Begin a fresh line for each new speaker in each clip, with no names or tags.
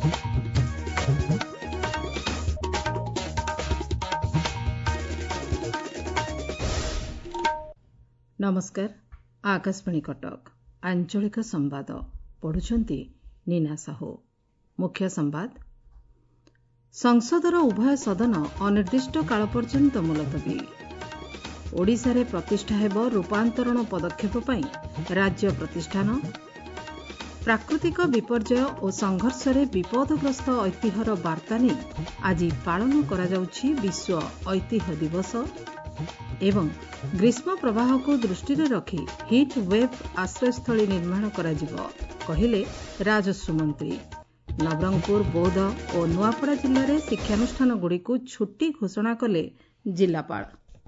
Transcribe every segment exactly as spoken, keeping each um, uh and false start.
नमस्कार आकाशवाणी कटक आंचलिक संवाद पढ़ुछंती नीना साहू। मुख्य संवाद संसदर उभय सदन अनिर्दिष्ट काल पर्यंत मुलतवी। ओडिशा रे प्रतिष्ठा हेब रूपांतरण पदक्षेप पई राज्य प्रतिष्ठान। प्राकृतिक विपर्यय और संघर्ष रे विपदग्रस्त ऐतिह्यर वार्ता नहीं आज पालन करा जाउछि विश्व ऐतिह्य दिवस। एवं ग्रीष्म प्रवाह को दृष्टि रखी हिट वेब आश्रयस्थली निर्माण कराजिबो कहिले राजस्व मंत्री। नवरंगपुर बौद्ध और नुआपड़ा जिले में शिक्षानुष्ठान गुड़ी को छुट्टी घोषणा कले जिलापाल।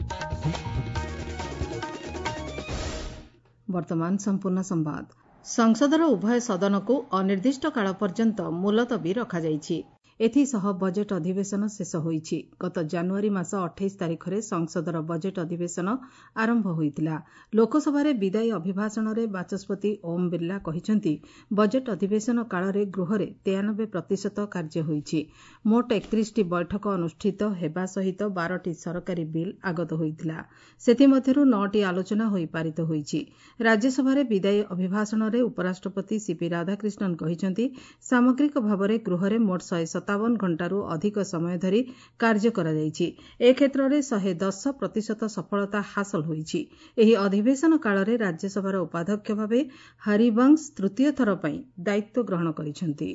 वर्तमान संपूर्ण संवाद। संसदर उभय सदन को अनिर्दिष्ट काल पर्यंत मुलतवी रखा जाइछि। एथिसह बजेट अधिवेशन शेष होइछि। गत जनवरी मास अट्ठाईस तारिख रे संसदर बजेट अधिवेशन आरंभ होइतिला। लोकसभा रे विदायी अभिभाषण रे बाचस्पति ओम बिर्ला कहिसंती बजेट अधिवेशन काल रे गृह रे तिरानबे प्रतिशत कार्य होइछि। मोट एकतीस टी बैठक अनुष्ठित हेबा सहित बारह टी सरकारी बिल आगत होइतिला। सेथि मध्यरु नौ टी आलोचना होई पारित होइछि। राज्यसभा रे विदायी अभिभाषण रे उपराष्ट्रपति सीपी राधाकृष्णन कहिसंती सामग्रिक भाव रे गृह रे मोट एक सौ सत्तावन घंटारू अधिक समय धरी कार्य करा जाइछि। ए क्षेत्र में एक सौ दस प्रतिशत सफलता हासिल होइछि। एही अधिवेशन काल रे राज्यसभार उपाध्यक्ष भावे हरिवंश तृतीय थर पई दायित्व ग्रहण करिसेंती।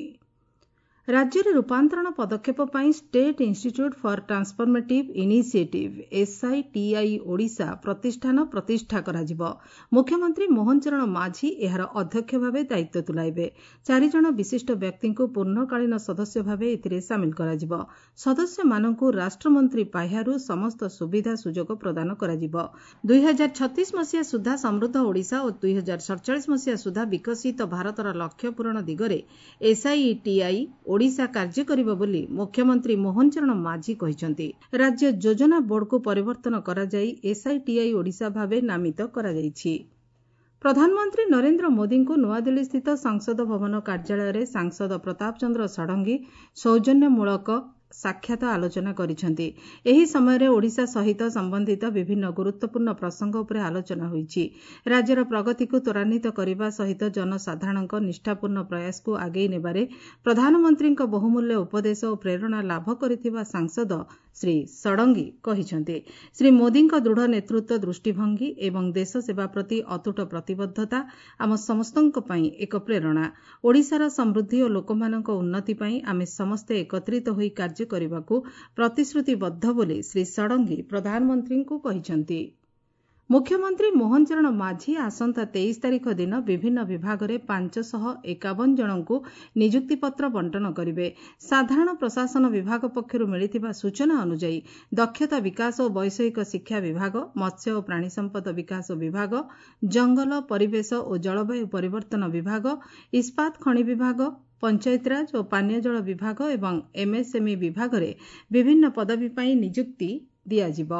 राज्य रे रूपांतरण पदक्षेप पई state institute for transformative initiative SITI Odisha प्रतिष्ठान प्रतिष्ठा कराजिबो। मुख्यमंत्री मोहन चरण माझी एहार अध्यक्ष भावे दायित्व तुलाइबे। चारि जण विशिष्ट व्यक्ति को पूर्णकालीन सदस्य भावे एथिरे सामिल कराजिबो। सदस्य मानकु राष्ट्रमंत्री पाह्यारु समस्त सुविधा सुजोग प्रदान कराजिबो। दुई हजार छत्तीस मसीहा सुधा समृद्ध ओडिशा और दुई हजार सड़चाश मसीहा सुधा विकसित भारतर लक्ष्य पूरण दिगरे एसआईटीआई ओडिशा कार्य करिबो बोली मुख्यमंत्री मोहन चरण माझी कहिसंती। राज्य योजना बोर्ड को परिवर्तन करा जाई एसआईटीआई ओडिशा भावे नामित करा जाइछि। प्रधानमंत्री नरेंद्र मोदी को नुआदिल्ली स्थित संसद भवन कार्यालय रे सांसद प्रताप चंद्र षडंगी सौजन्यमूलक साक्षात आलोचना करिसेंती। एही समय रे ओडिशा सहित संबंधित विभिन्न गुरुत्वपूर्ण प्रसंग उपरे आलोचना होईछि। राज्यर प्रगति को त्वरान्वित करबा सहित जनसाधारणक निष्ठापूर्ण प्रयास को आगेई नेबारे प्रधानमंत्रीक बहुमूल्य उपदेश और प्रेरणा लाभ करिथिबा सांसद श्री षडंगी कहिसेंती। श्री मोदीक दृढ़ नेतृत्व दृष्टिभंगी एवं देश सेवा प्रति अतुट प्रतिबद्धता आम समस्तक पई एक प्रेरणा। ओडिशार समृद्धि और लोकमानक उन्नति पई आमे समस्ते एकत्रित होई कार्य କରିବାକୁ प्रतिश्रुतिबद्ध बोली श्री षडंगी प्रधानमंत्री को कहिसेंती। मुख्यमंत्री मोहन चरण माझी आसंता तेईस तारिख दिन विभिन्न विभाग में पांच सौ एकावन जन को नियुक्तिपत्र बंटन करिवे। साधारण प्रशासन विभाग पक्षरु मिलिथिबा सूचना अनुसार दक्षता विकास और वैषयिक शिक्षा विभाग, मत्स्य और प्राणी संपद विकास विभाग, जंगल परिवेश और जलवायु परिवर्तन विभाग, इस्पात खनि विभाग, पंचायतराज और पानीय जल विभाग एवं एमएसएमई विभाग में विभिन्न पदवी पर नियुक्ति दियाजिबो।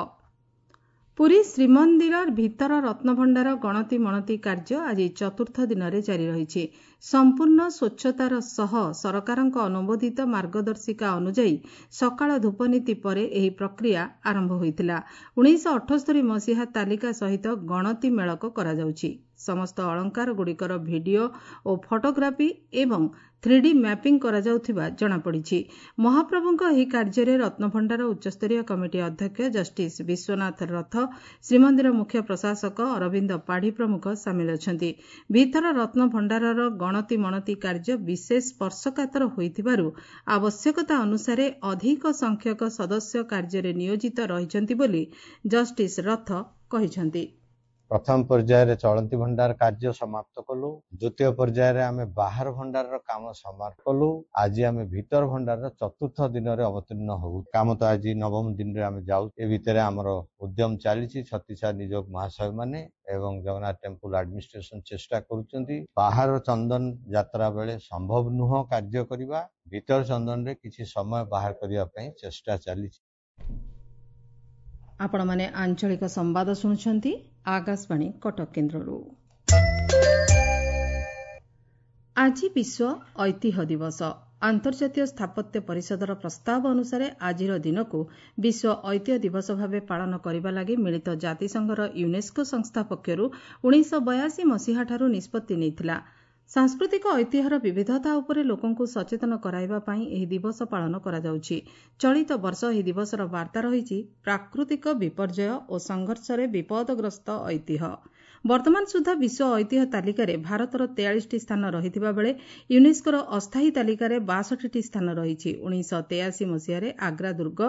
पुरी श्रीमंदिर भीतर रत्नभंडार गणति मणति कार्य आज चतुर्थ दिन में जारी रही। संपूर्ण स्वच्छतार सह सरकारक अनुमोदित मार्गदर्शिका अनुजाई सकाळ धूपनीति परे एही प्रक्रिया आरंभ होइतिला। उन्नीस अठस्तरी मसीहा तालिका सहित गणति मेळक करा जाउछि। समस्त अलंकार गुड़िकर वीडियो और फोटोग्राफी एवं थ्री डी मैपिंग करा जाउथिबा जणा पड़िछि। महाप्रभुक एही कार्य रत्नभंडार उच्चस्तरीय कमिटी अध्यक्ष जस्टिस विश्वनाथ रथ, श्रीमंदिर मुख्य प्रशासक अरविंद पाढ़ी प्रमुख सामिल अछंती। भीतर रत्नभंडारर गणति मणति कार्य विशेष स्पर्शकातर होइथिबारु आवश्यकता अनुसारे अधिक संख्यक सदस्य कार्य नियोजित रहिछंती बोली जस्टिस रथ कहिछंती।
प्रथम पर्यायर चलती भंडार कार्य समाप्त कलु। द्वितीय पर्यायर आम बाहर भंडार काम समाप्त कलु। आज आम भीतर भंडार चतुर्थ दिन में अवतीर्ण हो काम तो आज नवम दिन रे आम जाऊ। ए भितर आमर उद्यम चली छत्तीसा निजोग महाशय माने एवं जगन्नाथ टेम्पल एडमिनिस्ट्रेशन चेष्टा करुचंती। बाहर चंदन यात्रा बेले संभव नुह कार्य करिबा। भीतर चंदन रे किछि समय बाहर करिया पई चेष्टा चली।
आपण माने आंचलिक संवाद शुणुछंती आकाशवाणी कटक केन्द्ररू। आज विश्व ऐतिह्य दिवस। ଆନ୍ତର୍ଜାତୀୟ ସ୍ଥାପତ୍ୟ ପରିଷଦର ପ୍ରସ୍ତାବ ଅନୁସାରେ ଆଜିର ଦିନକୁ ବିଶ୍ୱ ଐତିହ୍ୟ ଦିବସ ଭାବେ ପାଳନ କରିବା ଲାଗି ମିଳିତ ଜାତିସଂଘର ୟୁନେସ୍କୋ ସଂସ୍ଥା ପକ୍ଷରୁ ଉଣେଇଶହ ବୟାଅଶୀ ମସିହାଠାରୁ ନିଷ୍ପତ୍ତି ନେଇଥିଲା। ସାଂସ୍କୃତିକ ଐତିହ୍ୟର ବିବିଧତା ଉପରେ ଲୋକଙ୍କୁ ସଚେତନ କରାଇବା ପାଇଁ ଏହି ଦିବସ ପାଳନ କରାଯାଉଛି। ଚଳିତ ବର୍ଷ ଏହି ଦିବସର ବାର୍ତ୍ତା ରହିଛି ପ୍ରାକୃତିକ ବିପର୍ଯ୍ୟୟ ଓ ସଂଘର୍ଷରେ ବିପଦଗ୍ରସ୍ତ ଐତିହ୍ୟ। ବର୍ତ୍ତମାନ ସୁଦ୍ଧା ବିଶ୍ୱ ଐତିହ୍ୟ ତାଲିକାରେ ଭାରତର ତେୟାଳିଶଟି ସ୍ଥାନ ରହିଥିବା ବେଳେ ୟୁନେସ୍କୋର ଅସ୍ଥାୟୀ ତାଲିକାରେ ବାଷଠିଟି ସ୍ଥାନ ରହିଛି। ଉଣେଇଶହ ତେୟାଅଶୀ ମସିହାରେ ଆଗ୍ରା ଦୁର୍ଗ,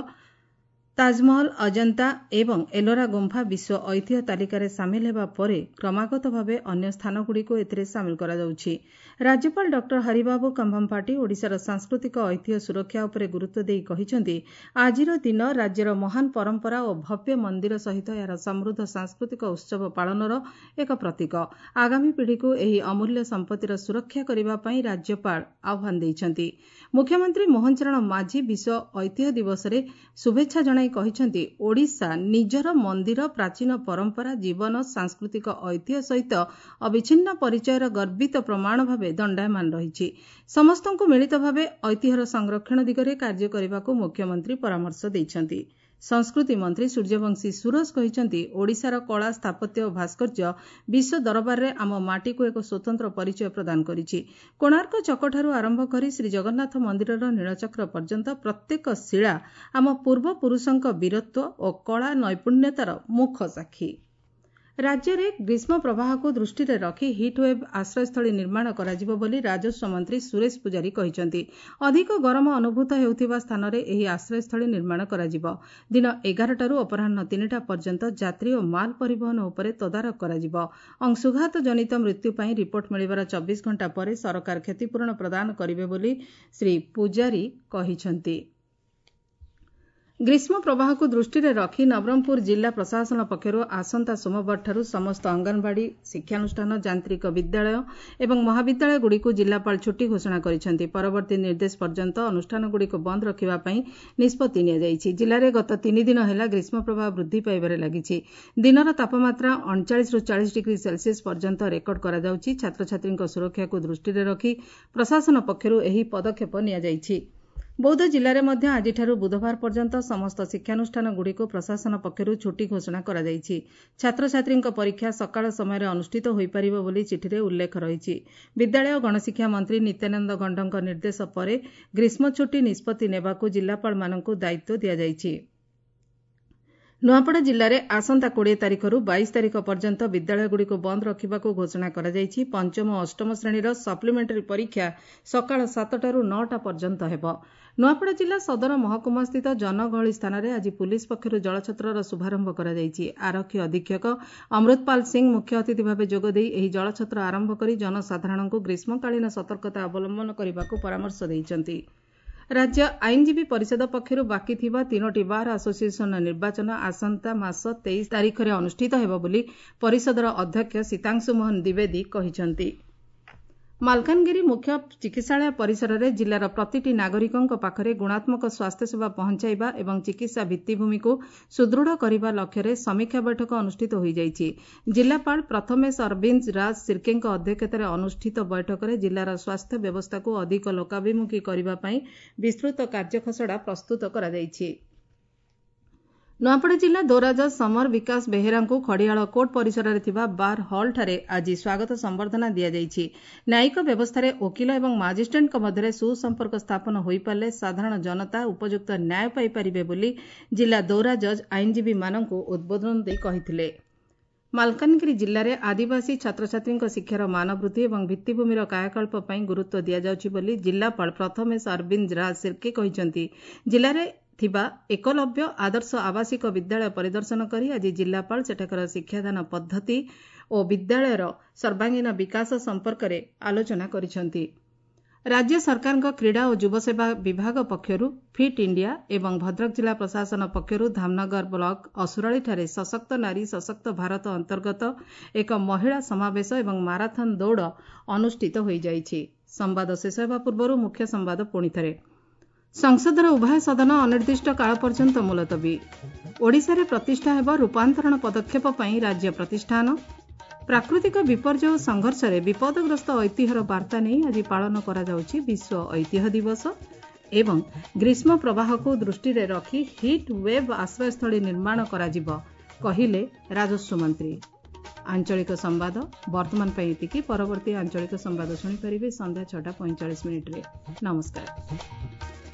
ତାଜମହଲ, ଅଜନ୍ତା ଏବଂ ଏଲୋରା ଗୁମ୍ଫା ବିଶ୍ୱ ଐତିହ୍ୟ ତାଲିକାରେ ସାମିଲ ହେବା ପରେ କ୍ରମାଗତ ଭାବେ ଅନ୍ୟ ସ୍ଥାନଗୁଡ଼ିକୁ ଏଥିରେ ସାମିଲ କରାଯାଉଛି। ରାଜ୍ୟପାଳ ଡକ୍ଟର ହରିବାବୁ କମ୍ଭମପାଟି ଓଡ଼ିଶାର ସାଂସ୍କୃତିକ ଐତିହ୍ୟ ସୁରକ୍ଷା ଉପରେ ଗୁରୁତ୍ୱ ଦେଇ କହିଛନ୍ତି, ଆଜିର ଦିନ ରାଜ୍ୟର ମହାନ ପରମ୍ପରା ଓ ଭବ୍ୟ ମନ୍ଦିର ସହିତ ଏହାର ସମୃଦ୍ଧ ସାଂସ୍କୃତିକ ଉତ୍ସବ ପାଳନର ଏକ ପ୍ରତୀକ। ଆଗାମୀ ପିଢ଼ିକୁ ଏହି ଅମୂଲ୍ୟ ସମ୍ପତ୍ତିର ସୁରକ୍ଷା କରିବା ପାଇଁ ରାଜ୍ୟପାଳ ଆହ୍ୱାନ ଦେଇଛନ୍ତି। ମୁଖ୍ୟମନ୍ତ୍ରୀ ମୋହନ ଚରଣ ମାଝୀ ବିଶ୍ୱ ଐତିହ୍ୟ ଦିବସରେ ଶୁଭେଚ୍ଛା ଜଣାଇ କହିଛନ୍ତି, ଓଡ଼ିଶା ନିଜର ମନ୍ଦିର, ପ୍ରାଚୀନ ପରମ୍ପରା, ଜୀବନ, ସାଂସ୍କୃତିକ ଐତିହ୍ୟ ସହିତ ଅବିଚ୍ଛିନ୍ନ ପରିଚୟର ଗର୍ବିତ ପ୍ରମାଣ ଭାବେ ଦଣ୍ଡାୟମାନ ରହିଛି। ସମସ୍ତଙ୍କୁ ମିଳିତ ଭାବେ ଐତିହ୍ୟର ସଂରକ୍ଷଣ ଦିଗରେ କାର୍ଯ୍ୟ କରିବାକୁ ମୁଖ୍ୟମନ୍ତ୍ରୀ ପରାମର୍ଶ ଦେଇଛନ୍ତି। ସଂସ୍କୃତି ମନ୍ତ୍ରୀ ସୂର୍ଯ୍ୟବଂଶୀ ସୁରଜ କହିଛନ୍ତି, ଓଡ଼ିଶାର କଳା, ସ୍ଥାପତ୍ୟ ଓ ଭାସ୍କର୍ଯ୍ୟ ବିଶ୍ୱ ଦରବାରରେ ଆମ ମାଟିକୁ ଏକ ସ୍ୱତନ୍ତ୍ର ପରିଚୟ ପ୍ରଦାନ କରିଛି। କୋଣାର୍କ ଚକଠାରୁ ଆରମ୍ଭ କରି ଶ୍ରୀଜଗନ୍ନାଥ ମନ୍ଦିରର ନୀଳଚକ୍ର ପର୍ଯ୍ୟନ୍ତ ପ୍ରତ୍ୟେକ ଶିଳା ଆମ ପୂର୍ବପୁରୁଷଙ୍କ ବୀରତ୍ୱ ଓ କଳା ନୈପୁଣ୍ୟତାର ମୁଖ ସାକ୍ଷୀ। ରାଜ୍ୟରେ ଗ୍ରୀଷ୍ମ ପ୍ରବାହକୁ ଦୃଷ୍ଟିରେ ରଖି ହିଟ୍ୱେଭ୍ ଆଶ୍ରୟସ୍ଥଳୀ ନିର୍ମାଣ କରାଯିବ ବୋଲି ରାଜସ୍ୱ ମନ୍ତ୍ରୀ ସୁରେଶ ପୂଜାରୀ କହିଛନ୍ତି। ଅଧିକ ଗରମ ଅନୁଭୂତ ହେଉଥିବା ସ୍ଥାନରେ ଏହି ଆଶ୍ରୟସ୍ଥଳୀ ନିର୍ମାଣ କରାଯିବ। ଦିନ ଏଗାରଟାରୁ ଅପରାହ୍ନ ତିନିଟା ପର୍ଯ୍ୟନ୍ତ ଯାତ୍ରୀ ଓ ମାଲ ପରିବହନ ଉପରେ ତଦାରଖ କରାଯିବ। ଅଂଶୁଘାତ ଜନିତ ମୃତ୍ୟୁ ପାଇଁ ରିପୋର୍ଟ ମିଳିବାର ଚବିଶ ଘଣ୍ଟା ପରେ ସରକାର କ୍ଷତିପୂରଣ ପ୍ରଦାନ କରିବେ ବୋଲି ଶ୍ରୀ ପୂଜାରୀ କହିଛନ୍ତି। ଗ୍ରୀଷ୍ମ ପ୍ରବାହକୁ ଦୃଷ୍ଟିରେ ରଖି ନବରଙ୍ଗପୁର ଜିଲ୍ଲା ପ୍ରଶାସନ ପକ୍ଷରୁ ଆସନ୍ତା ସୋମବାରଠାରୁ ସମସ୍ତ ଅଙ୍ଗନବାଡି, ଶିକ୍ଷାନୁଷ୍ଠାନ, ଯାନ୍ତ୍ରିକ ବିଦ୍ୟାଳୟ ଏବଂ ମହାବିଦ୍ୟାଳୟଗୁଡ଼ିକୁ ଜିଲ୍ଲାପାଳ ଛୁଟି ଘୋଷଣା କରିଛନ୍ତି। ପରବର୍ତ୍ତୀ ନିର୍ଦ୍ଦେଶ ପର୍ଯ୍ୟନ୍ତ ଅନୁଷ୍ଠାନଗୁଡ଼ିକୁ ବନ୍ଦ ରଖିବା ପାଇଁ ନିଷ୍ପତ୍ତି ନିଆଯାଇଛି। ଜିଲ୍ଲାରେ ଗତ ତିନି ଦିନ ହେଲା ଗ୍ରୀଷ୍ମ ପ୍ରବାହ ବୃଦ୍ଧି ପାଇବାରେ ଲାଗିଛି। ଦିନର ତାପମାତ୍ରା ଅଣଚାଳିଶରୁ ଚାଳିଶ ଡିଗ୍ରୀ ସେଲ୍ସିୟସ୍ ପର୍ଯ୍ୟନ୍ତ ରେକର୍ଡ କରାଯାଉଛି। ଛାତ୍ରଛାତ୍ରୀଙ୍କ ସୁରକ୍ଷାକୁ ଦୃଷ୍ଟିରେ ରଖି ପ୍ରଶାସନ ପକ୍ଷରୁ ଏହି ପଦକ୍ଷେପ ନିଆଯାଇଛି। ବୌଦ୍ଧ ଜିଲ୍ଲାରେ ମଧ୍ୟ ଆଜିଠାରୁ ବୁଧବାର ପର୍ଯ୍ୟନ୍ତ ସମସ୍ତ ଶିକ୍ଷାନୁଷ୍ଠାନଗୁଡ଼ିକୁ ପ୍ରଶାସନ ପକ୍ଷରୁ ଛୁଟି ଘୋଷଣା କରାଯାଇଛି। ଛାତ୍ରଛାତ୍ରୀଙ୍କ ପରୀକ୍ଷା ସକାଳ ସମୟରେ ଅନୁଷ୍ଠିତ ହୋଇପାରିବ ବୋଲି ଚିଠିରେ ଉଲ୍ଲେଖ ରହିଛି। ବିଦ୍ୟାଳୟ ଓ ଗଣଶିକ୍ଷା ମନ୍ତ୍ରୀ ନିତ୍ୟାନନ୍ଦ ଗଣ୍ଡଙ୍କ ନିର୍ଦ୍ଦେଶ ପରେ ଗ୍ରୀଷ୍ମ ଛୁଟି ନିଷ୍ପତ୍ତି ନେବାକୁ ଜିଲ୍ଲାପାଳମାନଙ୍କୁ ଦାୟିତ୍ୱ ଦିଆଯାଇଛି। ନୂଆପଡ଼ା ଜିଲ୍ଲାରେ ଆସନ୍ତା କୋଡ଼ିଏ ତାରିଖରୁ ବାଇଶ ତାରିଖ ପର୍ଯ୍ୟନ୍ତ ବିଦ୍ୟାଳୟଗୁଡ଼ିକୁ ବନ୍ଦ ରଖିବାକୁ ଘୋଷଣା କରାଯାଇଛି। ପଞ୍ଚମ ଓ ଅଷ୍ଟମ ଶ୍ରେଣୀର ସପ୍ଲିମେଣ୍ଟାରୀ ପରୀକ୍ଷା ସକାଳ ସାତଟାରୁ ନଅଟା ପର୍ଯ୍ୟନ୍ତ ହେବ। ନୂଆପଡ଼ା ଜିଲ୍ଲା ସଦର ମହକୁମାସ୍ଥିତ ଜନଗହଳି ସ୍ଥାନରେ ଆଜି ପୁଲିସ୍ ପକ୍ଷରୁ ଜଳଛତ୍ରର ଶୁଭାରମ୍ଭ କରାଯାଇଛି। ଆରକ୍ଷୀ ଅଧୀକ୍ଷକ ଅମୃତପାଲ ସିଂ ମୁଖ୍ୟ ଅତିଥି ଭାବେ ଯୋଗଦେଇ ଏହି ଜଳଛତ୍ର ଆରମ୍ଭ କରି ଜନସାଧାରଣଙ୍କୁ ଗ୍ରୀଷ୍ମକାଳୀନ ସତର୍କତା ଅବଲମ୍ବନ କରିବାକୁ ପରାମର୍ଶ ଦେଇଛନ୍ତି। ରାଜ୍ୟ ଆଇନଜୀବୀ ପରିଷଦ ପକ୍ଷରୁ ବାକି ଥିବା ତିନୋଟି ବାର୍ ଆସୋସିଏସନ୍ର ନିର୍ବାଚନ ଆସନ୍ତା ମାସ ତେଇଶ ତାରିଖରେ ଅନୁଷ୍ଠିତ ହେବ ବୋଲି ପରିଷଦର ଅଧ୍ୟକ୍ଷ ସୀତାଂଶୁ ମୋହନ ଦ୍ୱିବେଦୀ କହିଛନ୍ତି। ମାଲକାନଗିରି ମୁଖ୍ୟ ଚିକିତ୍ସାଳୟ ପରିସରରେ ଜିଲ୍ଲାର ପ୍ରତିଟି ନାଗରିକଙ୍କ ପାଖରେ ଗୁଣାତ୍ମକ ସ୍ୱାସ୍ଥ୍ୟସେବା ପହଞ୍ଚାଇବା ଏବଂ ଚିକିତ୍ସା ଭିତ୍ତିଭୂମିକୁ ସୁଦୃଢ଼ କରିବା ଲକ୍ଷ୍ୟରେ ସମୀକ୍ଷା ବୈଠକ ଅନୁଷ୍ଠିତ ହୋଇଯାଇଛି। ଜିଲ୍ଲାପାଳ ପ୍ରଥମେଶ ଅରବିନ୍ଦ ରାଜ ସିର୍କେଙ୍କ ଅଧ୍ୟକ୍ଷତାରେ ଅନୁଷ୍ଠିତ ବୈଠକରେ ଜିଲ୍ଲାର ସ୍ୱାସ୍ଥ୍ୟ ବ୍ୟବସ୍ଥାକୁ ଅଧିକ ଲୋକାଭିମୁଖୀ କରିବା ପାଇଁ ବିସ୍ତୃତ କାର୍ଯ୍ୟଖସଡ଼ା ପ୍ରସ୍ତୁତ କରାଯାଇଛି। ନୂଆପଡ଼ା ଜିଲ୍ଲା ଦୌରାଜଜ ସମର ବିକାଶ ବେହେରାଙ୍କୁ ଖଡ଼ିଆଳ କୋର୍ଟ ପରିସରରେ ଥିବା ବାର୍ ହଲ୍ଠାରେ ଆଜି ସ୍ୱାଗତ ସମ୍ବର୍ଦ୍ଧନା ଦିଆଯାଇଛି। ନ୍ୟାୟିକ ବ୍ୟବସ୍ଥାରେ ଓକିଲ ଏବଂ ମାଜିଷ୍ଟ୍ରେଟ୍ଙ୍କ ମଧ୍ୟରେ ସୁସମ୍ପର୍କ ସ୍ଥାପନ ହୋଇପାରିଲେ ସାଧାରଣ ଜନତା ଉପଯୁକ୍ତ ନ୍ୟାୟ ପାଇପାରିବେ ବୋଲି ଜିଲ୍ଲା ଦୌରାଜଜ ଆଇନଜୀବୀମାନଙ୍କୁ ଉଦ୍ବୋଧନ ଦେଇ କହିଥିଲେ। ମାଲକାନଗିରି ଜିଲ୍ଲାରେ ଆଦିବାସୀ ଛାତ୍ରଛାତ୍ରୀଙ୍କ ଶିକ୍ଷାର ମାନ ବୃଦ୍ଧି ଏବଂ ଭିତ୍ତିଭୂମିର କାୟାକଳ୍ପ ପାଇଁ ଗୁରୁତ୍ୱ ଦିଆଯାଉଛି ବୋଲି ଜିଲ୍ଲାପାଳ ପ୍ରଥମେଶ ଅରବିନ୍ଦ ରାଜ ସିର୍କେ କହିଛନ୍ତି। ଜିଲ୍ଲାରେ ଥିବା ଏକଲବ୍ୟ ଆଦର୍ଶ ଆବାସିକ ବିଦ୍ୟାଳୟ ପରିଦର୍ଶନ କରି ଆଜି ଜିଲ୍ଲାପାଳ ସେଠାକାର ଶିକ୍ଷାଦାନ ପଦ୍ଧତି ଓ ବିଦ୍ୟାଳୟର ସର୍ବାଙ୍ଗୀନ ବିକାଶ ସମ୍ପର୍କରେ ଆଲୋଚନା କରିଛନ୍ତି। ରାଜ୍ୟ ସରକାରଙ୍କ କ୍ରୀଡ଼ା ଓ ଯୁବସେବା ବିଭାଗ ପକ୍ଷରୁ ଫିଟ୍ ଇଣ୍ଡିଆ ଏବଂ ଭଦ୍ରକ ଜିଲ୍ଲା ପ୍ରଶାସନ ପକ୍ଷରୁ ଧାମନଗର ବ୍ଲକ ଅସୁରାଳିଠାରେ ସଶକ୍ତ ନାରୀ ସଶକ୍ତ ଭାରତ ଅନ୍ତର୍ଗତ ଏକ ମହିଳା ସମାବେଶ ଏବଂ ମାରାଥନ୍ ଦୌଡ଼ ଅନୁଷ୍ଠିତ ହୋଇଯାଇଛି। ସମ୍ବାଦ ଶେଷ ହେବା ପୂର୍ବରୁ ମୁଖ୍ୟ ସମ୍ବାଦ ପୁଣିଥରେ। ସଂସଦର ଉଭୟ ସଦନ ଅନିର୍ଦ୍ଦିଷ୍ଟ କାଳ ପର୍ଯ୍ୟନ୍ତ ମୁଲତବୀ। ଓଡ଼ିଶାରେ ପ୍ରତିଷ୍ଠା ହେବ ରୂପାନ୍ତରଣ ପଦକ୍ଷେପ ପାଇଁ ରାଜ୍ୟ ପ୍ରତିଷ୍ଠାନ। ପ୍ରାକୃତିକ ବିପର୍ଯ୍ୟୟ ସଂଘର୍ଷରେ ବିପଦଗ୍ରସ୍ତ ଐତିହ୍ୟର ବାର୍ତ୍ତା ନେଇ ଆଜି ପାଳନ କରାଯାଉଛି ବିଶ୍ୱ ଐତିହ୍ୟ ଦିବସ ଏବଂ ଗ୍ରୀଷ୍ମ ପ୍ରବାହକୁ ଦୃଷ୍ଟିରେ ରଖି ହିଟ୍ ୱେଭ୍ ଆଶ୍ରୟସ୍ଥଳୀ ନିର୍ମାଣ କରାଯିବ କହିଲେ ରାଜସ୍ୱ ମନ୍ତ୍ରୀ। ଆଞ୍ଚଳିକ ସମ୍ବାଦ ବର୍ତ୍ତମାନ ପାଇଁ ଏତିକି। ପରବର୍ତ୍ତୀ ଆଞ୍ଚଳିକ ସମ୍ବାଦ ଶୁଣିପାରିବେ ସନ୍ଧ୍ୟା ଛଅଟା ପଇଁଚାଳିଶ ମିନିଟ୍ରେ। ନମସ୍କାର।